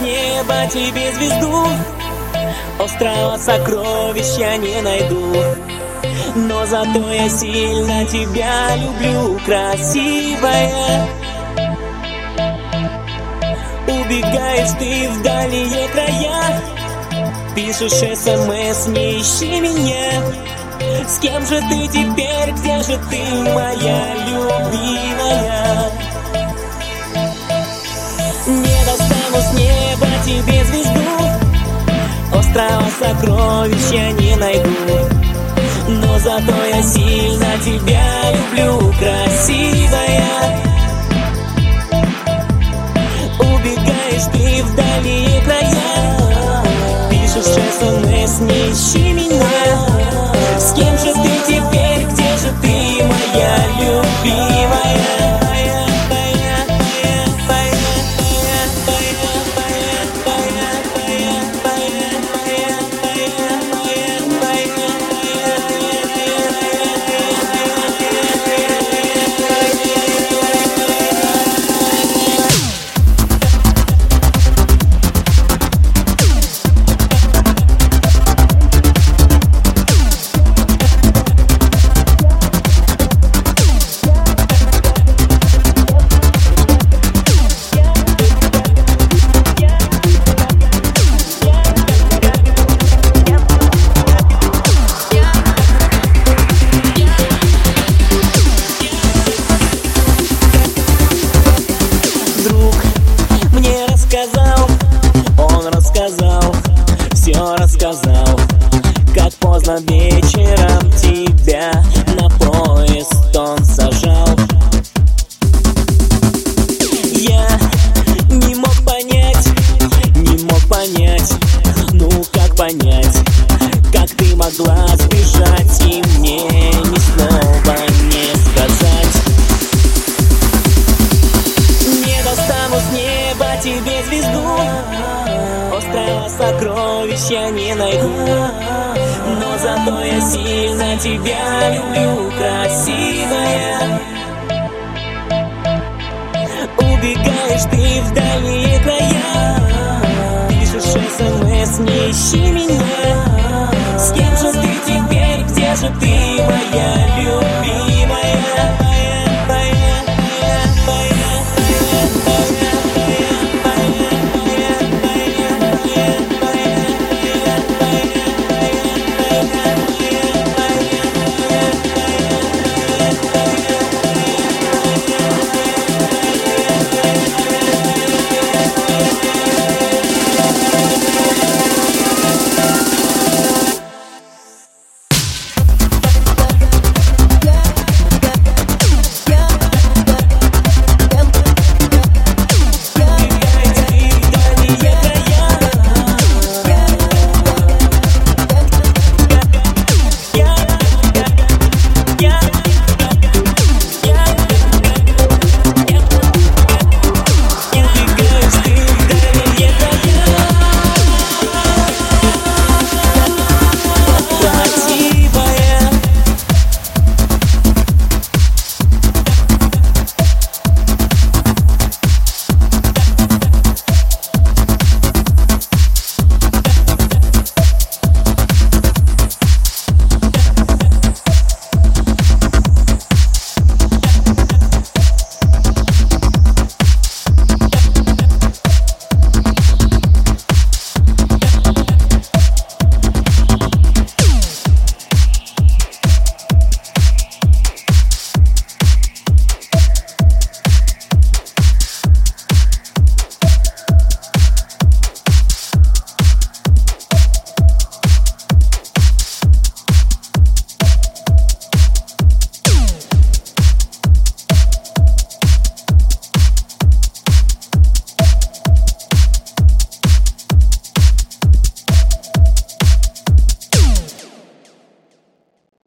неба тебе звезду. Острова сокровищ я не найду, но зато я сильно тебя люблю, красивая. Убегаешь ты в дальние края, пишешь СМС, не ищи меня. С кем же ты теперь, где же ты, моя любимая? Не достану с неба тебе звезду, острова сокровищ я не найду, но зато я сильно тебя люблю, красивая. Убегаешь ты в дальние края, пишешь СМС, не ищи меня. С кем же ты теперь, где же ты, моя любимая? Он рассказал, все рассказал, как поздно вечером тебя на поезд он сажал. Я не мог понять, ну как понять, как ты могла сбежать и мне ни слова не сказать. Не достану с неба тебе звезду, острова сокровищ я не найду, но зато я сильно тебя люблю, красивая. Убегаешь ты в дальние края, пишешь СМС, не ищи меня. С кем же ты теперь, где же ты, моя любовь?